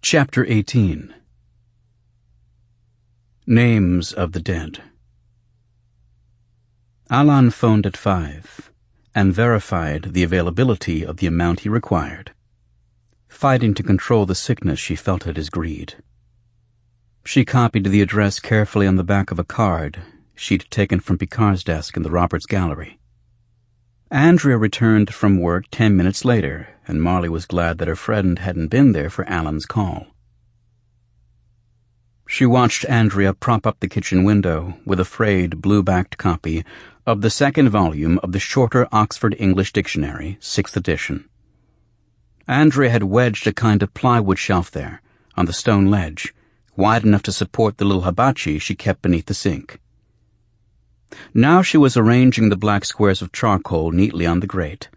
Chapter 18. Names of the Dead. Alan phoned at 5 and verified the availability of the amount he required, fighting to control the sickness she felt at his greed. She copied the address carefully on the back of a card she'd taken from Picard's desk in the Roberts Gallery. Andrea returned from work 10 minutes later, and Marley was glad that her friend hadn't been there for Alan's call. She watched Andrea prop up the kitchen window with a frayed, blue-backed copy of the second volume of the Shorter Oxford English Dictionary, 6th edition. Andrea had wedged a kind of plywood shelf there, on the stone ledge, wide enough to support the little hibachi she kept beneath the sink. Now she was arranging the black squares of charcoal neatly on the grate.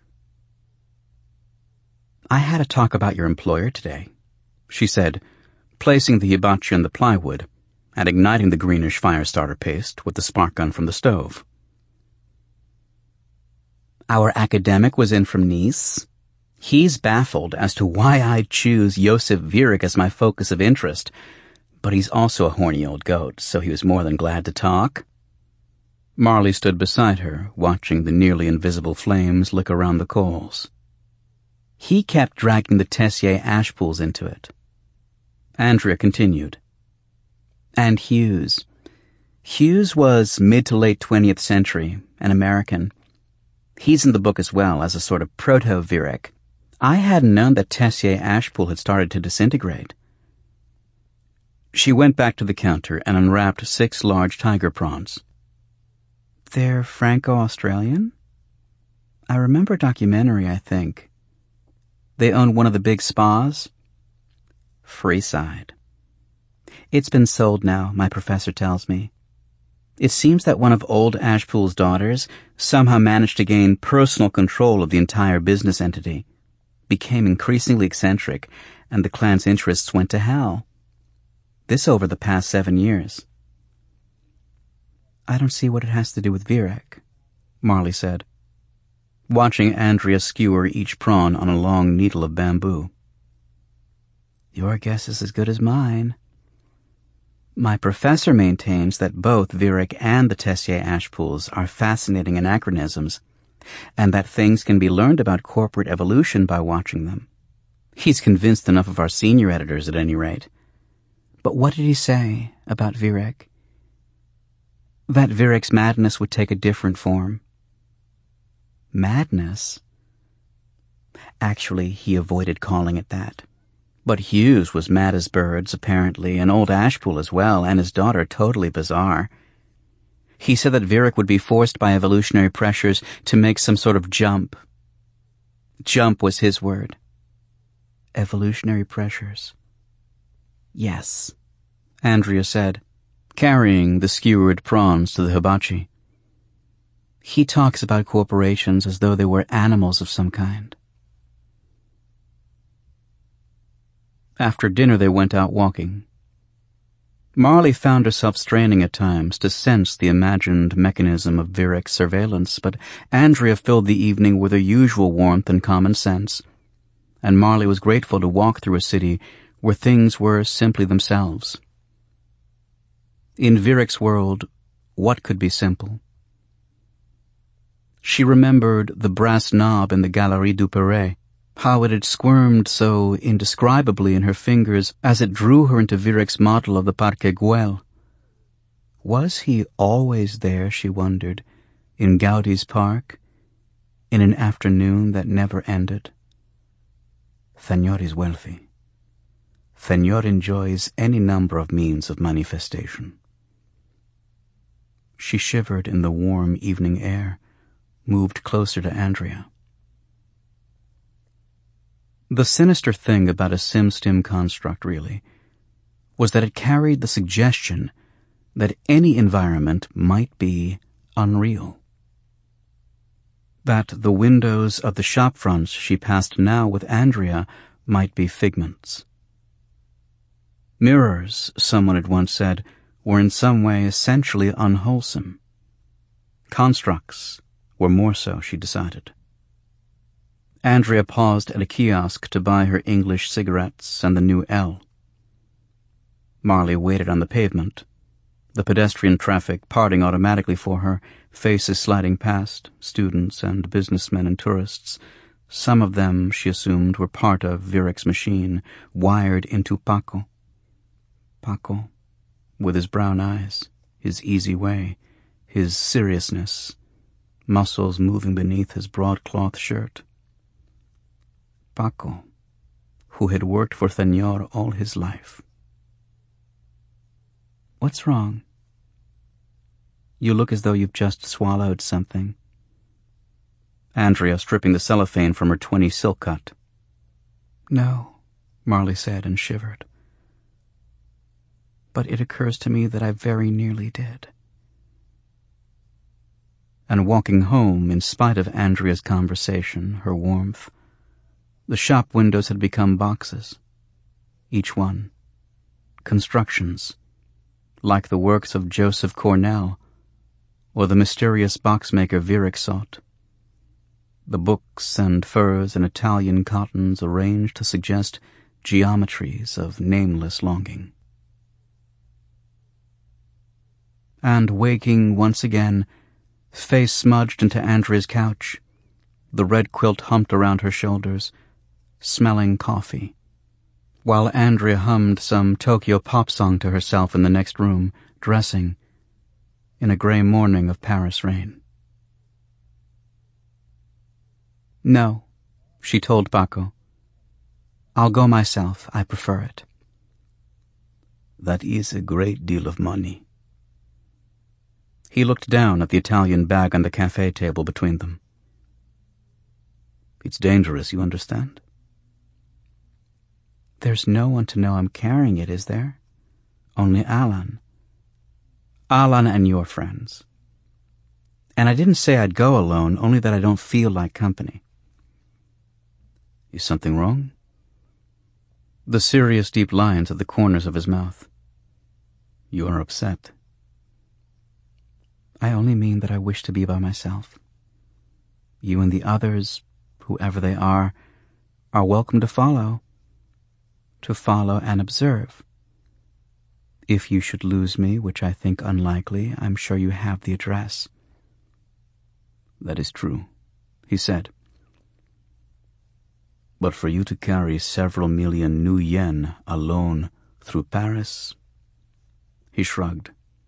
"I had a talk about your employer today," she said, placing the hibachi on the plywood and igniting the greenish fire starter paste with the spark gun from the stove. "Our academic was in from Nice. He's baffled as to why I choose Josef Virek as my focus of interest, but he's also a horny old goat, so he was more than glad to talk." Marley stood beside her, watching the nearly invisible flames lick around the coals. "He kept dragging the Tessier ash pools into it." Andrea continued. "And Hughes. Hughes was mid to late 20th century, an American. He's in the book as well, as a sort of proto-Virek. I hadn't known that Tessier ash pool had started to disintegrate." She went back to the counter and unwrapped 6 large tiger prawns. "They're Franco-Australian? I remember a documentary, I think. They own one of the big spas?" "Freeside. It's been sold now, my professor tells me. It seems that one of old Ashpool's daughters somehow managed to gain personal control of the entire business entity, became increasingly eccentric, and the clan's interests went to hell. This over the past 7 years." "I don't see what it has to do with Virek," Marley said, watching Andrea skewer each prawn on a long needle of bamboo. "Your guess is as good as mine. My professor maintains that both Virek and the Tessier ash pools are fascinating anachronisms, and that things can be learned about corporate evolution by watching them. He's convinced enough of our senior editors, at any rate. But what did he say about Virek? That Virek's madness would take a different form." "Madness?" Actually, he avoided calling it that. But Hughes was mad as birds, apparently, and old Ashpool as well, and his daughter totally bizarre. He said that Virek would be forced by evolutionary pressures to make some sort of jump. Jump was his word. Evolutionary pressures. "Yes," Andrea said, carrying the skewered prawns to the hibachi. "He talks about corporations as though they were animals of some kind." After dinner they went out walking. Marley found herself straining at times to sense the imagined mechanism of Virek's surveillance, but Andrea filled the evening with her usual warmth and common sense, and Marley was grateful to walk through a city where things were simply themselves. In Virek's world, what could be simple? She remembered the brass knob in the Galerie du Perret, how it had squirmed so indescribably in her fingers as it drew her into Virek's model of the Parque Güell. Was he always there, she wondered, in Gaudi's park, in an afternoon that never ended? Señor is wealthy. Señor enjoys any number of means of manifestation. She shivered in the warm evening air, moved closer to Andrea. The sinister thing about a SimStim construct, really, was that it carried the suggestion that any environment might be unreal. That the windows of the shop fronts she passed now with Andrea might be figments. Mirrors, someone had once said, were in some way essentially unwholesome. Constructs were more so, she decided. Andrea paused at a kiosk to buy her English cigarettes and the new L. Marley waited on the pavement, the pedestrian traffic parting automatically for her, faces sliding past, students and businessmen and tourists. Some of them, she assumed, were part of Viric's machine, wired into Paco. Paco, with his brown eyes, his easy way, his seriousness, muscles moving beneath his broadcloth shirt. Paco, who had worked for Señor all his life. What's wrong? You look as though you've just swallowed something. Andrea stripping the cellophane from her 20 silk cut. No, Marley said and shivered. But it occurs to me that I very nearly did. And walking home, in spite of Andrea's conversation, her warmth, the shop windows had become boxes, each one constructions, like the works of Joseph Cornell or the mysterious boxmaker Viric sought. The books and furs and Italian cottons arranged to suggest geometries of nameless longing. And waking once again, face smudged into Andrea's couch, the red quilt humped around her shoulders, smelling coffee, while Andrea hummed some Tokyo pop song to herself in the next room, dressing, in a grey morning of Paris rain. No, she told Paco. I'll go myself. I prefer it. That is a great deal of money. He looked down at the Italian bag on the cafe table between them. It's dangerous, you understand? There's no one to know I'm carrying it, is there? Only Alan. Alan and your friends. And I didn't say I'd go alone, only that I don't feel like company. Is something wrong? The serious deep lines at the corners of his mouth. You are upset. I only mean that I wish to be by myself. You and the others, whoever they are welcome to follow and observe. If you should lose me, which I think unlikely, I'm sure you have the address. That is true, he said. But for you to carry several million new yen alone through Paris? He shrugged.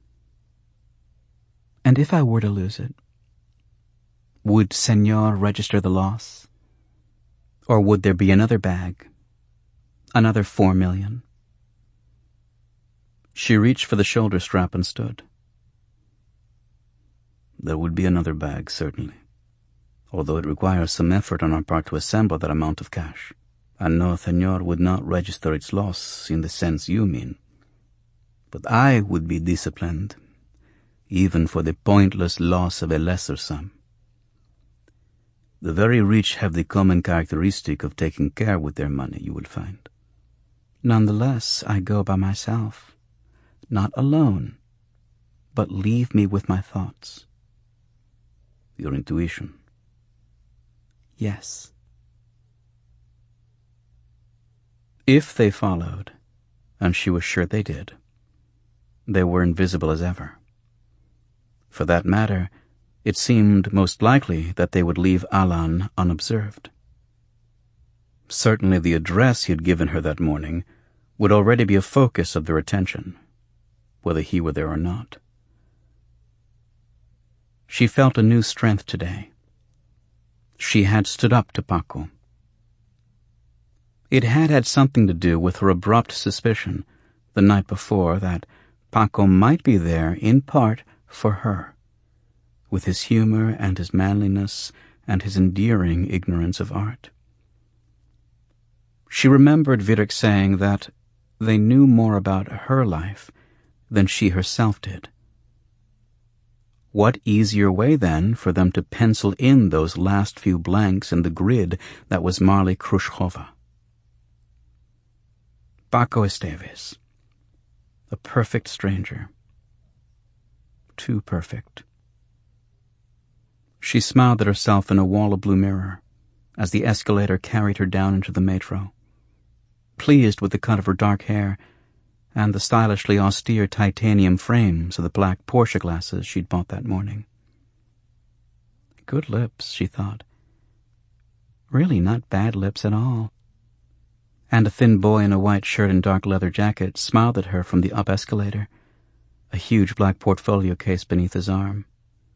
And if I were to lose it, would Señor register the loss? Or would there be another bag? Another 4 million? She reached for the shoulder strap and stood. There would be another bag, certainly, although it requires some effort on our part to assemble that amount of cash. And no, Señor would not register its loss in the sense you mean. But I would be disciplined, even for the pointless loss of a lesser sum. The very rich have the common characteristic of taking care with their money, you will find. Nonetheless, I go by myself, not alone, but leave me with my thoughts. Your intuition. Yes. If they followed, and she was sure they did, they were invisible as ever. For that matter, it seemed most likely that they would leave Alan unobserved. Certainly the address he had given her that morning would already be a focus of their attention, whether he were there or not. She felt a new strength today. She had stood up to Paco. It had had something to do with her abrupt suspicion the night before that Paco might be there in part for her, with his humor and his manliness and his endearing ignorance of art. She remembered Viric saying that they knew more about her life than she herself did. What easier way, then, for them to pencil in those last few blanks in the grid that was Marley Khrushcheva? Paco Esteves. A perfect stranger. Too perfect. She smiled at herself in a wall of blue mirror as the escalator carried her down into the metro, pleased with the cut of her dark hair and the stylishly austere titanium frames of the black Porsche glasses she'd bought that morning. Good lips, she thought. Really not bad lips at all. And a thin boy in a white shirt and dark leather jacket smiled at her from the up escalator, a huge black portfolio case beneath his arm.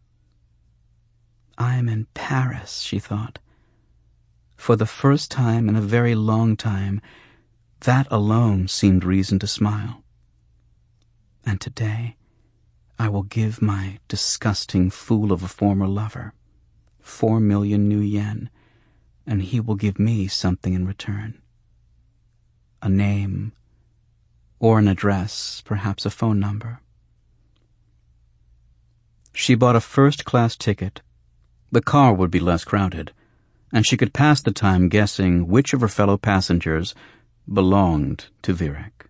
I'm in Paris, she thought. For the first time in a very long time, that alone seemed reason to smile. And today, I will give my disgusting fool of a former lover 4 million new yen, and he will give me something in return. A name, or an address, perhaps a phone number. She bought a first-class ticket. The car would be less crowded, and she could pass the time guessing which of her fellow passengers belonged to Viereck.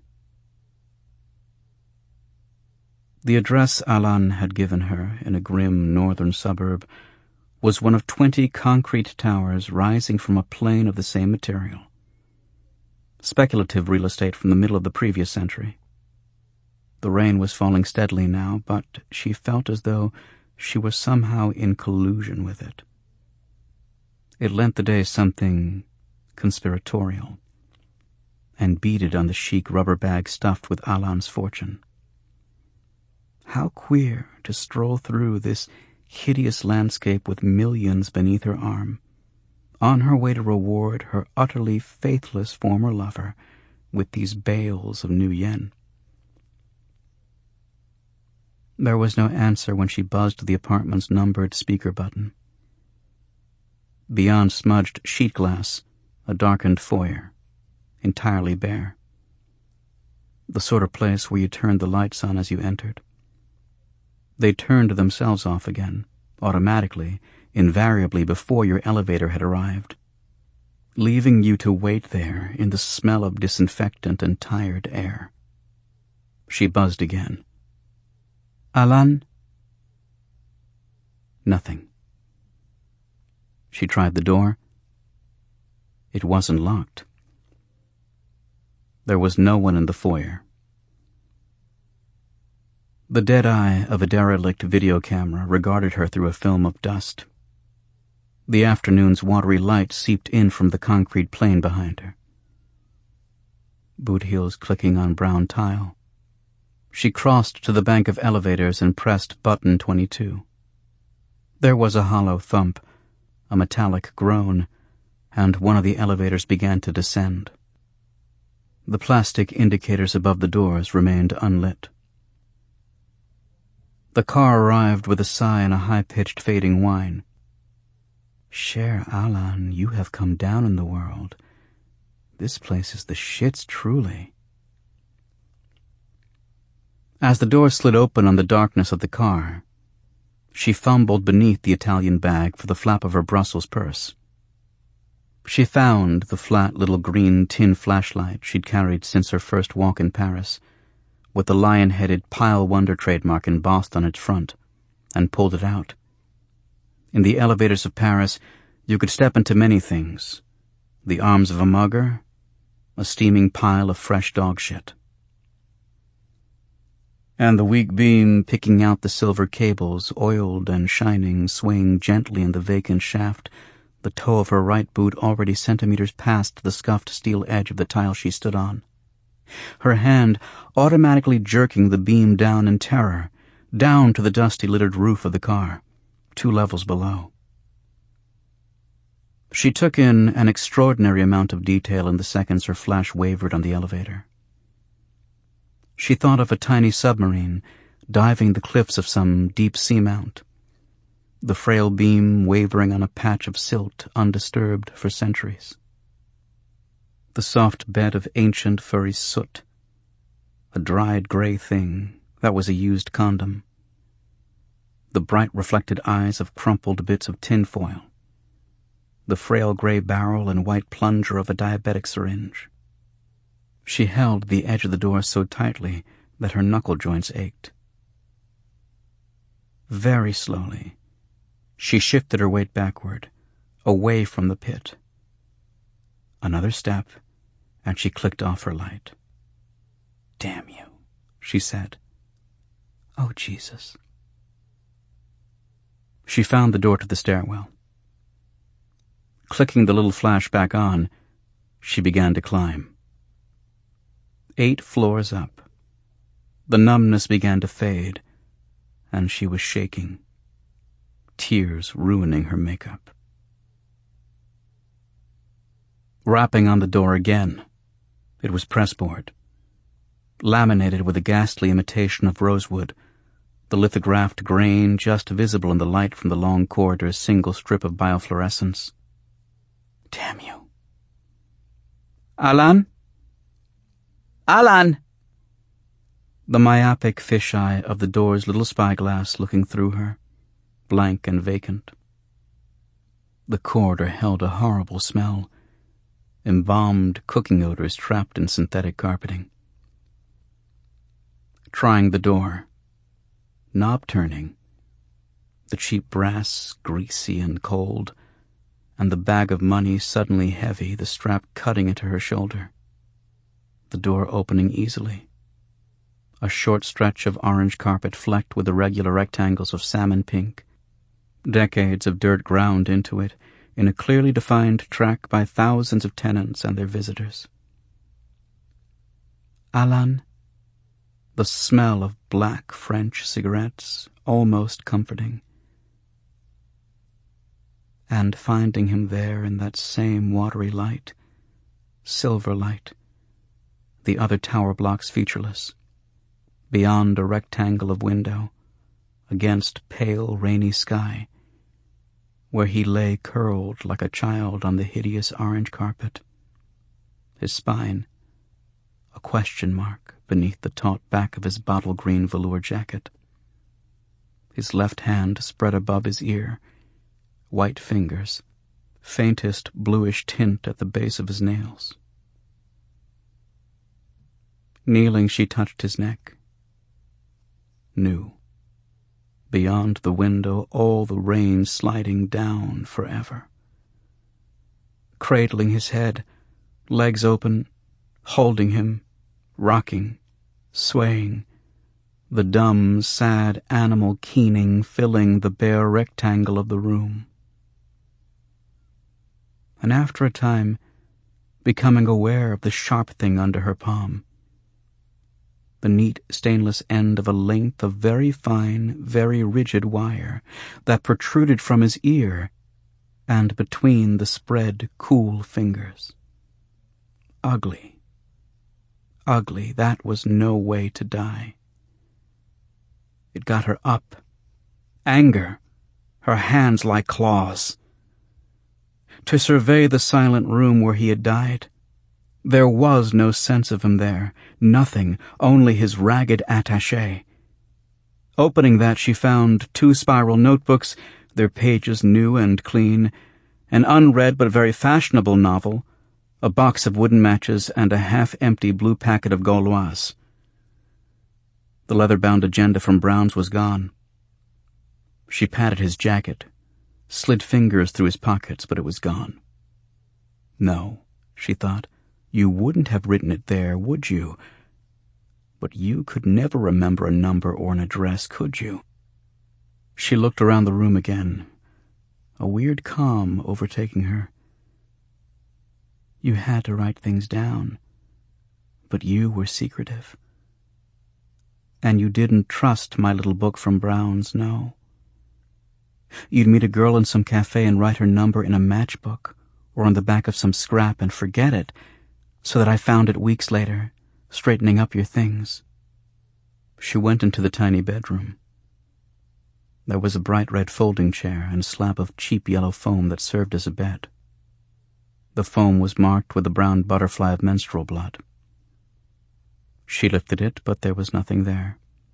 The address Alan had given her in a grim northern suburb was one of 20 concrete towers rising from a plain of the same material. Speculative real estate from the middle of the previous century. The rain was falling steadily now, but she felt as though she was somehow in collusion with it. It lent the day something conspiratorial, and beaded on the chic rubber bag stuffed with Alan's fortune. How queer to stroll through this hideous landscape with millions beneath her arm, on her way to reward her utterly faithless former lover with these bales of new yen. There was no answer when she buzzed the apartment's numbered speaker button. Beyond smudged sheet glass, a darkened foyer, entirely bare. The sort of place where you turned the lights on as you entered. They turned themselves off again, automatically, invariably before your elevator had arrived, leaving you to wait there in the smell of disinfectant and tired air. She buzzed again. Alan? Nothing. She tried the door. It wasn't locked. There was no one in the foyer. The dead eye of a derelict video camera regarded her through a film of dust. The afternoon's watery light seeped in from the concrete plane behind her. Boot heels clicking on brown tile. She crossed to the bank of elevators and pressed button 22. There was a hollow thump, a metallic groan, and one of the elevators began to descend. The plastic indicators above the doors remained unlit. The car arrived with a sigh and a high-pitched fading whine. Cher Alan, you have come down in the world. This place is the shits, truly. As the door slid open on the darkness of the car, she fumbled beneath the Italian bag for the flap of her Brussels purse. She found the flat little green tin flashlight she'd carried since her first walk in Paris, with the lion-headed Pile Wonder trademark embossed on its front, and pulled it out. In the elevators of Paris, you could step into many things: the arms of a mugger, a steaming pile of fresh dog shit. And the weak beam picking out the silver cables, oiled and shining, swaying gently in the vacant shaft, the toe of her right boot already centimeters past the scuffed steel edge of the tile she stood on. Her hand automatically jerking the beam down in terror, down to the dusty littered roof of the car, 2 levels below. She took in an extraordinary amount of detail in the seconds her flash wavered on the elevator. She thought of a tiny submarine diving the cliffs of some deep seamount, the frail beam wavering on a patch of silt undisturbed for centuries. The soft bed of ancient furry soot, a dried gray thing that was a used condom, the bright reflected eyes of crumpled bits of tinfoil, the frail gray barrel and white plunger of a diabetic syringe. She held the edge of the door so tightly that her knuckle joints ached. Very slowly, she shifted her weight backward, away from the pit. Another step, and she clicked off her light. Damn you, she said. Oh, Jesus. She found the door to the stairwell. Clicking the little flash back on, she began to climb. 8 floors up. The numbness began to fade, and she was shaking, tears ruining her makeup. Rapping on the door again. It was pressboard, laminated with a ghastly imitation of rosewood, the lithographed grain just visible in the light from the long corridor's single strip of biofluorescence. Damn you. Alan? Alan! The myopic fisheye of the door's little spyglass looking through her, blank and vacant. The corridor held a horrible smell, embalmed cooking odors trapped in synthetic carpeting. Trying the door, knob turning, the cheap brass greasy and cold, and the bag of money suddenly heavy, the strap cutting into her shoulder. The door opening easily. A short stretch of orange carpet flecked with irregular rectangles of salmon pink, decades of dirt ground into it in a clearly defined track by thousands of tenants and their visitors. Alan, the smell of black French cigarettes, almost comforting. And finding him there in that same watery light, silver light, the other tower blocks featureless, beyond a rectangle of window, against pale rainy sky, where he lay curled like a child on the hideous orange carpet, his spine a question mark beneath the taut back of his bottle green velour jacket, his left hand spread above his ear, white fingers, faintest bluish tint at the base of his nails. Kneeling, she touched his neck. Knew. Beyond the window, all the rain sliding down forever. Cradling his head, legs open, holding him, rocking, swaying, the dumb, sad animal keening filling the bare rectangle of the room. And after a time, becoming aware of the sharp thing under her palm, the neat stainless end of a length of very fine, very rigid wire that protruded from his ear and between the spread, cool fingers. Ugly. Ugly, that was no way to die. It got her up. Anger, her hands like claws. To survey the silent room where he had died, there was no sense of him there, nothing, only his ragged attaché. Opening that, she found 2 spiral notebooks, their pages new and clean, an unread but very fashionable novel, a box of wooden matches, and a half-empty blue packet of Gauloise. The leather-bound agenda from Brown's was gone. She patted his jacket, slid fingers through his pockets, but it was gone. No, she thought, you wouldn't have written it there, would you? But you could never remember a number or an address, could you? She looked around the room again, a weird calm overtaking her. You had to write things down, but you were secretive. And you didn't trust my little book from Brown's, no. You'd meet a girl in some cafe and write her number in a matchbook or on the back of some scrap and forget it, so that I found it weeks later, straightening up your things. She went into the tiny bedroom. There was a bright red folding chair and a slab of cheap yellow foam that served as a bed. The foam was marked with the brown butterfly of menstrual blood. She lifted it, but there was nothing there.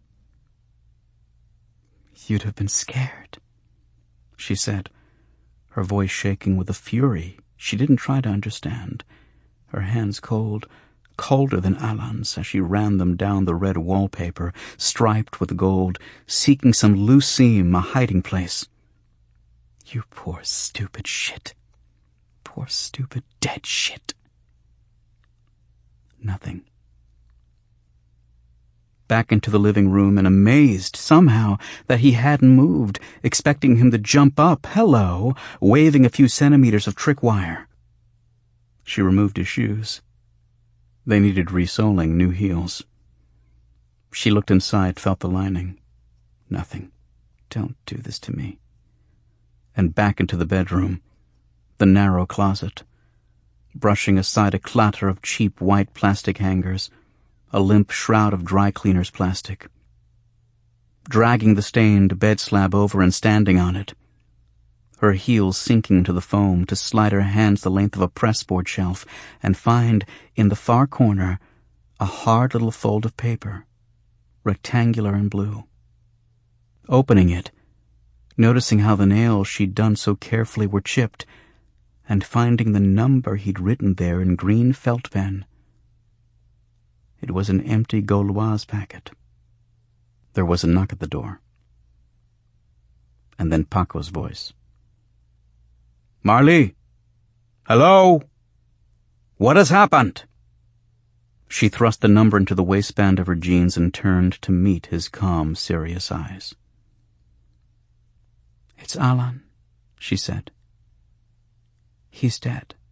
You'd have been scared, she said, her voice shaking with a fury she didn't try to understand, her hands cold, colder than Alan's as she ran them down the red wallpaper, striped with gold, seeking some loose seam, a hiding place. You poor stupid shit. Poor stupid dead shit. Nothing. back into the living room and amazed, somehow, that he hadn't moved, expecting him to jump up, hello, waving a few centimeters of trick wire. She removed his shoes. They needed resoling, new heels. She looked inside, felt the lining. Nothing. Don't do this to me. And back into the bedroom, the narrow closet, brushing aside a clatter of cheap white plastic hangers, a limp shroud of dry cleaner's plastic. Dragging the stained bed slab over and standing on it, her heels sinking into the foam to slide her hands the length of a pressboard shelf and find, in the far corner, a hard little fold of paper, rectangular and blue. Opening it, noticing how the nails she'd done so carefully were chipped, and finding the number he'd written there in green felt pen. It was an empty Gauloise packet. There was a knock at the door. And then Paco's voice. "Marley? Hello? What has happened?" She thrust the number into the waistband of her jeans and turned to meet his calm, serious eyes. "It's Alan," she said. "He's dead."